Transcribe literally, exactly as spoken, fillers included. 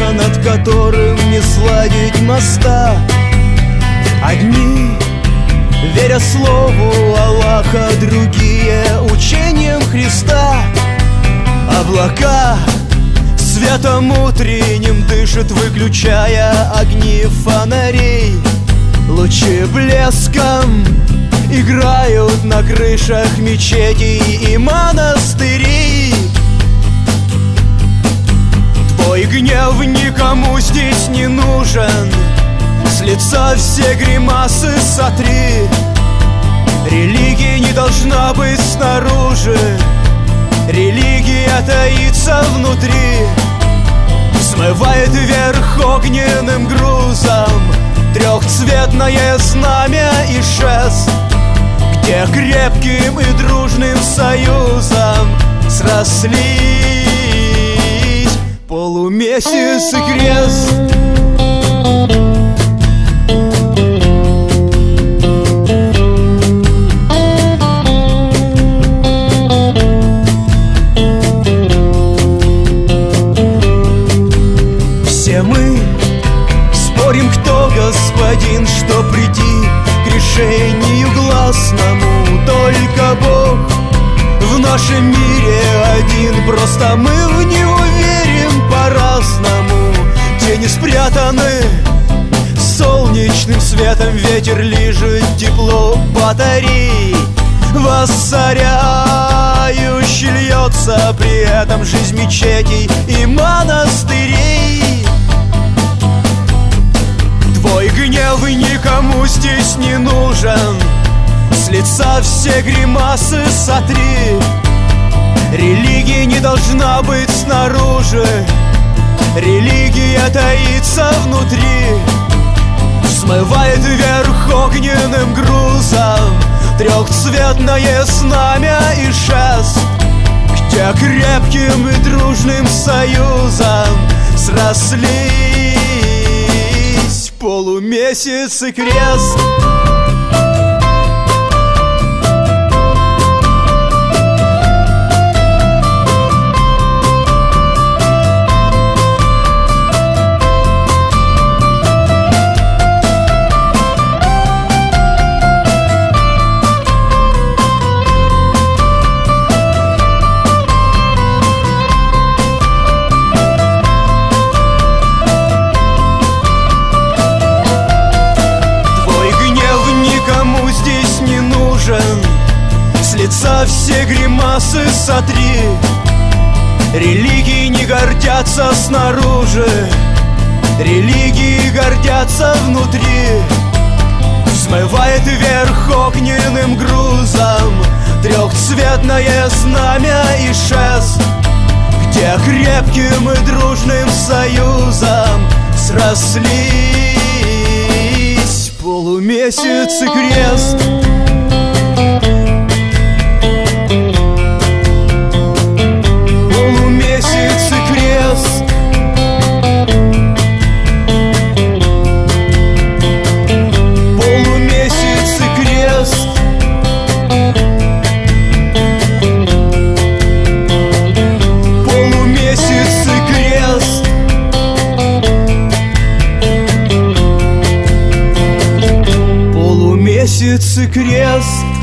над которым не сладить моста. Одни, веря слову Аллаха, другие учением Христа. Облака светом утренним дышат, выключая огни фонарей. Лучи блеском играют на крышах мечетей и монастырей. Твой гнев никому здесь не нужен, с лица все гримасы сотри. Религия не должна быть снаружи, религия таится внутри. Смывает вверх огненным грузом трехцветное знамя и шест, где крепким и дружным союзом срослись полумесяц и крест. Все мы спорим, кто господин, что прийти к решению гласному. Только Бог в нашем мире один, просто мы в него верим по-разному. Тени спрятаны солнечным светом, ветер лижет тепло батарей. Воссоряющий льется при этом жизнь мечетей и монастырей. Твой гнев никому здесь не нужен, с лица все гримасы сотри. Религия не должна быть снаружи, религия таится внутри. Смывает вверх огненным грузом трехцветное знамя и шест, где крепким и дружным союзом срослись полумесяц и крест. С лица все гримасы сотри. Религии не гордятся снаружи, религии гордятся внутри. Смывает вверх огненным грузом трехцветное знамя и шест, где крепким и дружным союзом срослись полумесяц и крест. Полумесяц и крест. Полумесяц и крест. Полумесяц и крест. Полумесяц и крест.